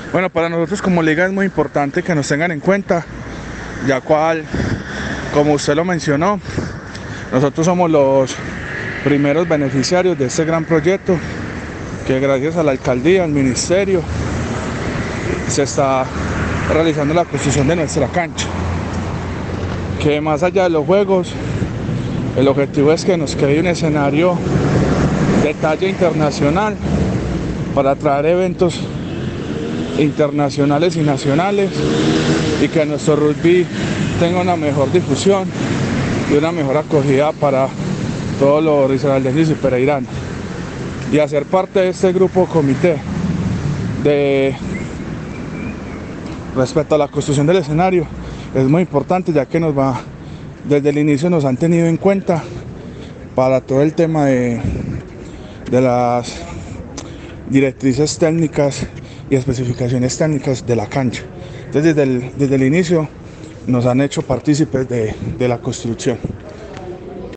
Bueno, para nosotros como liga es muy importante que nos tengan en cuenta, ya cual, como usted lo mencionó, nosotros somos los primeros beneficiarios de este gran proyecto que gracias a la alcaldía, al ministerio, se está realizando la construcción de nuestra cancha. Que más allá de los juegos, el objetivo es que nos quede un escenario de talla internacional para atraer eventos internacionales y nacionales y que nuestro rugby tenga una mejor difusión y una mejor acogida para todos los risaraldenses y pereiranos, y hacer parte de este grupo comité de respecto a la construcción del escenario es muy importante, ya que desde el inicio nos han tenido en cuenta para todo el tema de las directrices técnicas y especificaciones técnicas de la cancha. Entonces desde el inicio nos han hecho partícipes de la construcción.